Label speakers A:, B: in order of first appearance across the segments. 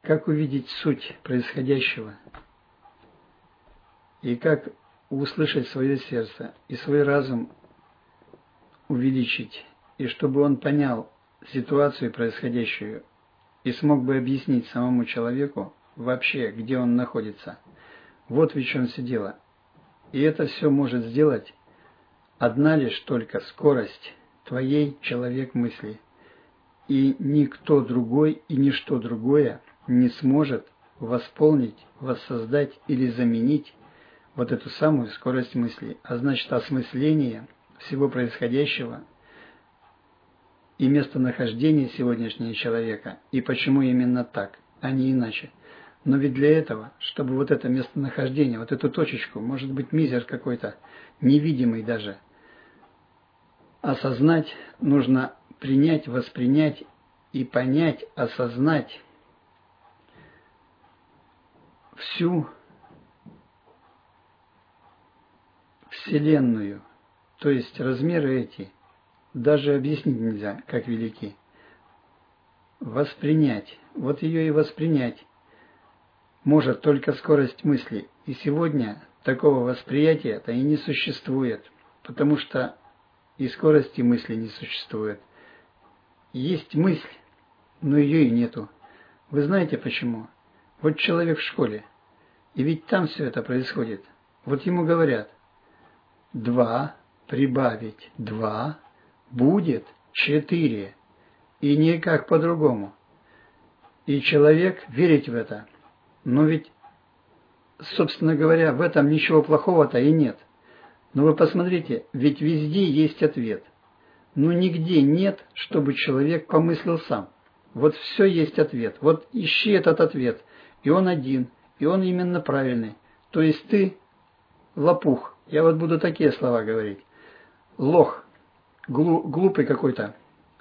A: Как увидеть суть происходящего и как услышать свое сердце и свой разум увеличить, и чтобы он понял ситуацию происходящую и смог бы объяснить самому человеку вообще, где он находится. Вот в чем все дело. И это все может сделать одна лишь только скорость твоей человек мысли. И никто другой и ничто другое не сможет восполнить, воссоздать или заменить вот эту самую скорость мысли. А значит, осмысление всего происходящего и местонахождение сегодняшнего человека, и почему именно так, а не иначе. Но ведь для этого, чтобы вот это местонахождение, вот эту точечку, может быть мизер какой-то, невидимый даже, осознать, нужно принять, воспринять и понять, осознать всю Вселенную, то есть размеры эти, даже объяснить нельзя, как велики. Воспринять, вот ее и воспринять может только скорость мысли. И сегодня такого восприятия-то и не существует, потому что и скорости мысли не существует. Есть мысль, но ее и нету. Вы знаете почему? Вот человек в школе, и ведь там все это происходит. Вот ему говорят, 2 прибавить 2 будет 4, и никак по-другому. И человек верит в это. Но ведь, собственно говоря, в этом ничего плохого-то и нет. Но вы посмотрите, ведь везде есть ответ. Но нигде нет, чтобы человек помыслил сам. Вот все есть ответ. Вот ищи этот ответ. И он один. И он именно правильный. То есть ты лопух. Я вот буду такие слова говорить. Лох. Глупый какой-то.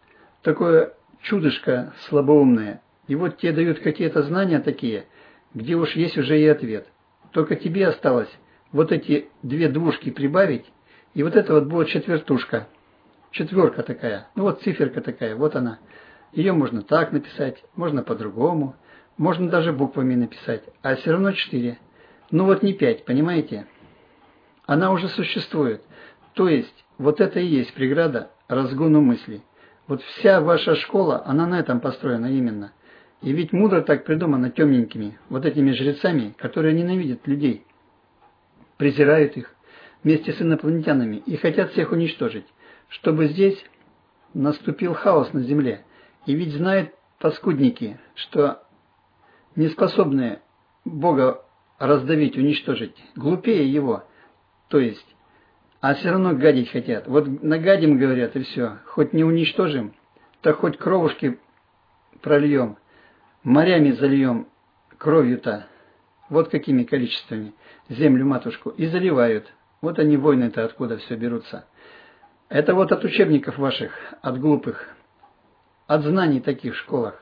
A: Такое чудышко слабоумное. И вот тебе дают какие-то знания такие, где уж есть уже и ответ. Только тебе осталось вот эти 2 двушки прибавить, и вот это вот будет четвертушка. Четверка такая. Ну вот циферка такая, вот она. Ее можно так написать, можно по-другому, можно даже буквами написать, а все равно 4. Ну вот не 5, понимаете? Она уже существует. То есть вот это и есть преграда разгону мысли. Вот вся ваша школа, она на этом построена именно. И ведь мудро так придумано темненькими, вот этими жрецами, которые ненавидят людей, презирают их вместе с инопланетянами и хотят всех уничтожить, чтобы здесь наступил хаос на земле. И ведь знают паскудники, что не способные Бога раздавить, уничтожить, глупее его, то есть, а все равно гадить хотят. Вот нагадим, говорят, и все, хоть не уничтожим, так хоть кровушки прольем, морями зальем кровью-то, вот какими количествами, землю-матушку, и заливают. Вот они, войны-то, откуда все берутся. Это вот от учебников ваших, от глупых, от знаний таких в школах.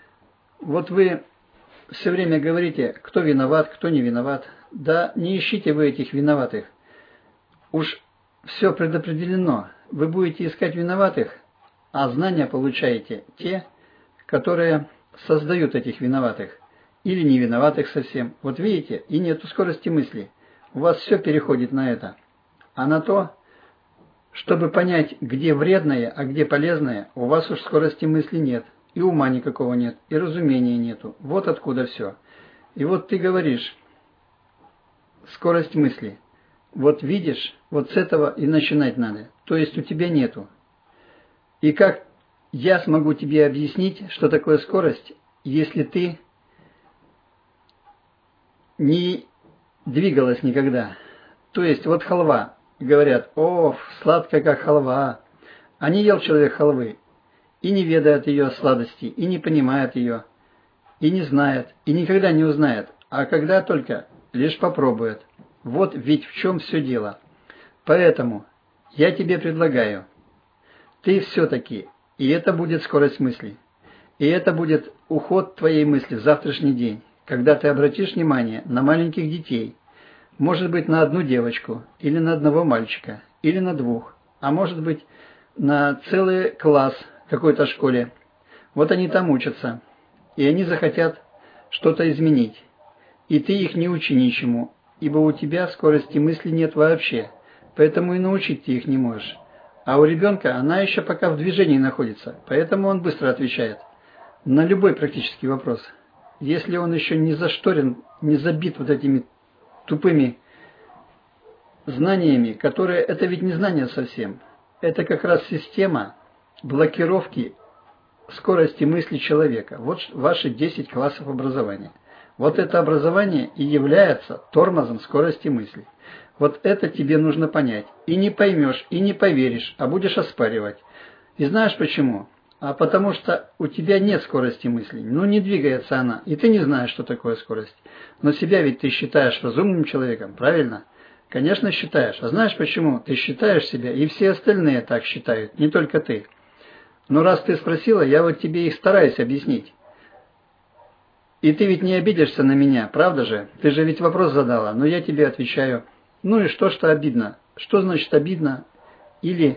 A: Вот вы все время говорите, кто виноват, кто не виноват. Да не ищите вы этих виноватых. Уж все предопределено. Вы будете искать виноватых, а знания получаете те, которые создают этих виноватых. Или не виноватых совсем. Вот видите, и нету скорости мысли. У вас все переходит на это. А на то, чтобы понять, где вредное, а где полезное, у вас уж скорости мысли нет. И ума никакого нет, и разумения нету. Вот откуда все. И вот ты говоришь, скорость мысли. Вот видишь, вот с этого и начинать надо. То есть у тебя нету. И как я смогу тебе объяснить, что такое скорость, если ты не двигалась никогда? То есть вот халва. Говорят, о, сладкая как халва. А не ел человек халвы. И не ведает ее сладости, и не понимает ее, и не знает, и никогда не узнает. А когда только лишь попробует. Вот ведь в чем все дело. Поэтому я тебе предлагаю, ты все-таки, и это будет скорость мысли, и это будет уход твоей мысли в завтрашний день, когда ты обратишь внимание на маленьких детей, может быть на одну девочку, или на одного мальчика, или на 2, а может быть на целый класс в какой-то школе. Вот они там учатся, и они захотят, что-то изменить. И ты их не учи ничему, ибо у тебя скорости мысли нет вообще, поэтому и научить ты их не можешь. А у ребенка она еще пока в движении находится, поэтому он быстро отвечает на любой практический вопрос. Если он еще не зашторен, не забит вот этими тупыми знаниями, которые, это ведь не знания совсем, это как раз система блокировки скорости мысли человека. Вот ваши 10 классов образования. Вот это образование и является тормозом скорости мысли. Вот это тебе нужно понять. И не поймешь, и не поверишь, а будешь оспаривать. И знаешь почему? А потому что у тебя нет скорости мысли. Ну, не двигается она. И ты не знаешь, что такое скорость. Но себя ведь ты считаешь разумным человеком, правильно? Конечно, считаешь. А знаешь почему? Ты считаешь себя, и все остальные так считают, не только ты. Но раз ты спросила, я вот тебе и стараюсь объяснить. И ты ведь не обидишься на меня, правда же? Ты же ведь вопрос задала, но я тебе отвечаю. Ну и что обидно? Что значит обидно? Или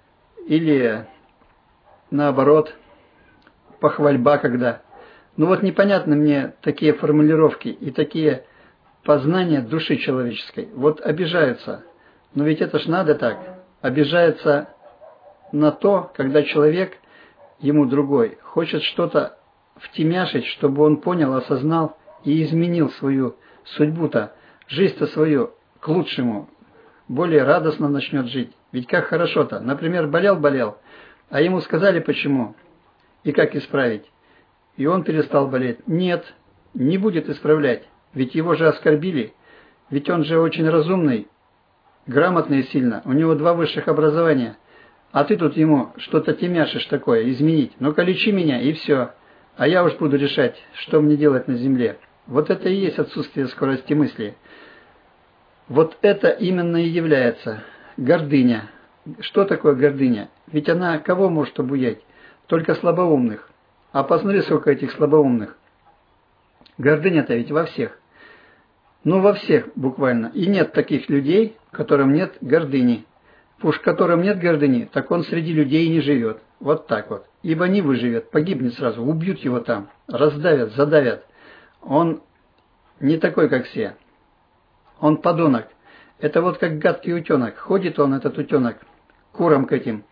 A: наоборот, похвальба когда. Ну вот непонятны мне такие формулировки и такие познания души человеческой. Вот обижаются. Но ведь это ж надо так. Обижается на то, когда человек, ему другой, хочет что-то втемяшить, чтобы он понял, осознал и изменил свою судьбу-то, жизнь-то свою к лучшему, более радостно начнет жить. Ведь как хорошо-то. Например, болел, а ему сказали почему и как исправить. И он перестал болеть. Нет, не будет исправлять, ведь его же оскорбили, ведь он же очень разумный, грамотный сильно, у него 2 высших образования. А ты тут ему что-то темяшишь такое, изменить. Ну-ка лечи меня, и все. А я уж буду решать, что мне делать на земле. Вот это и есть отсутствие скорости мысли. Вот это именно и является гордыня. Что такое гордыня? Ведь она кого может обуять? Только слабоумных. А посмотри, сколько этих слабоумных. Гордыня-то ведь во всех. Ну, во всех буквально. И нет таких людей, которым нет гордыни. Уж которым нет гордыни, так он среди людей не живет. Вот так вот. Ибо не выживет, погибнет сразу, убьют его там, раздавят, задавят. Он не такой, как все. Он подонок. Это вот как гадкий утенок. Ходит он, этот утенок, курам к этим.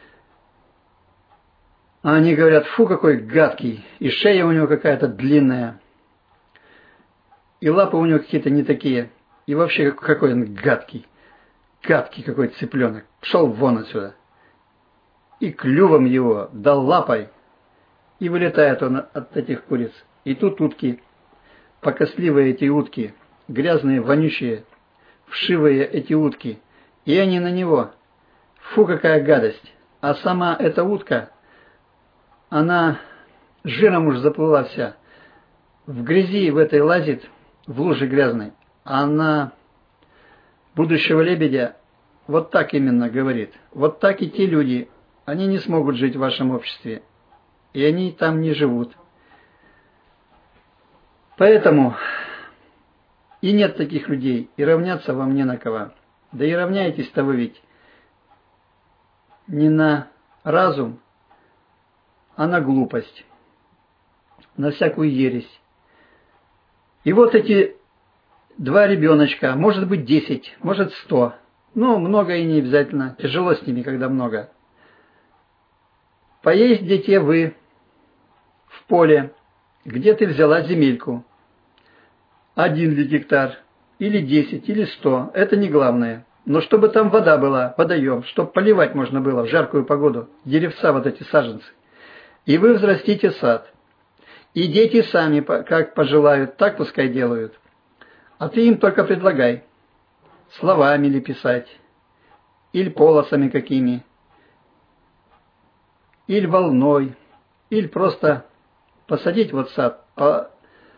A: А они говорят, фу, какой гадкий. И шея у него какая-то длинная. И лапы у него какие-то не такие. И вообще, какой он гадкий. Гадкий какой цыпленок. Пшел вон отсюда. И клювом его дал лапой. И вылетает он от этих куриц. И тут утки. Покосливые эти утки. Грязные, вонючие. Вшивые эти утки. И они на него. Фу, какая гадость. А сама эта утка, она жиром уж заплыла вся. В грязи в этой лазит, в луже грязной. Она будущего лебедя вот так именно говорит. Вот так и те люди, они не смогут жить в вашем обществе. И они там не живут. Поэтому и нет таких людей, и равняться вам не на кого. Да и равняетесь-то вы ведь не на разум, а на глупость, на всякую ересь. И вот эти 2 ребеночка, может быть 10, может 100, ну, много и не обязательно, тяжело с ними, когда много. Поездите вы в поле, где ты взяла земельку, 1 ли гектар, или 10, или 100, это не главное. Но чтобы там вода была, водоем, чтобы поливать можно было в жаркую погоду, деревца вот эти саженцы. И вы взрастите сад. И дети сами, как пожелают, так пускай делают. А ты им только предлагай. Словами ли писать, или полосами какими, или волной, или просто посадить вот сад по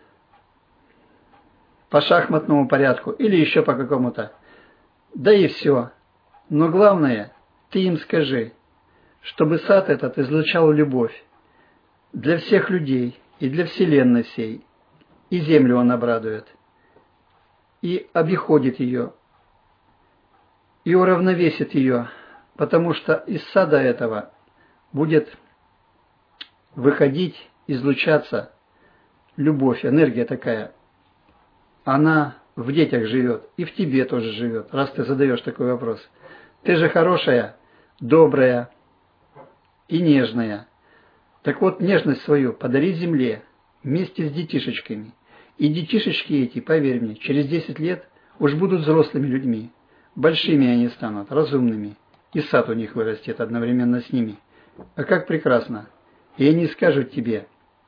A: шахматному порядку, или еще по какому-то. Да и все. Но главное, ты им скажи, чтобы сад этот излучал любовь для всех людей и для вселенной всей. И землю он обрадует, и обиходит ее, и уравновесит ее, потому что из сада этого будет выходить, излучаться любовь, энергия такая, она в детях живет, и в тебе тоже живет, раз ты задаешь такой вопрос. Ты же хорошая, добрая и нежная. Так вот, нежность свою подари земле вместе с детишечками. И детишечки эти, поверь мне, через 10 лет уж будут взрослыми людьми. Большими они станут, разумными. И сад у них вырастет одновременно с ними. А как прекрасно! И они скажут тебе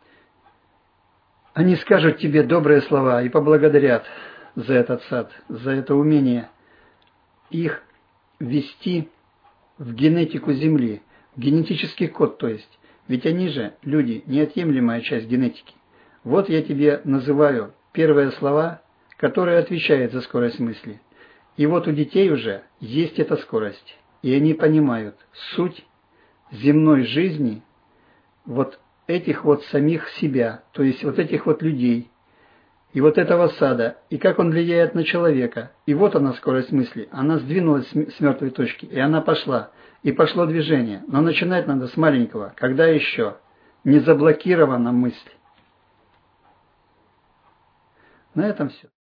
A: добрые слова и поблагодарят за этот сад, за это умение их ввести в генетику Земли, в генетический код, то есть. Ведь они же, люди, неотъемлемая часть генетики. Вот я тебе называю первые слова, которые отвечают за скорость мысли. И вот у детей уже есть эта скорость. И они понимают суть земной жизни вот этих вот самих себя, то есть вот этих вот людей, и вот этого сада, и как он влияет на человека. И вот она, скорость мысли, она сдвинулась с мертвой точки, и она пошла, и пошло движение. Но начинать надо с маленького, когда еще не заблокирована мысль. На этом все.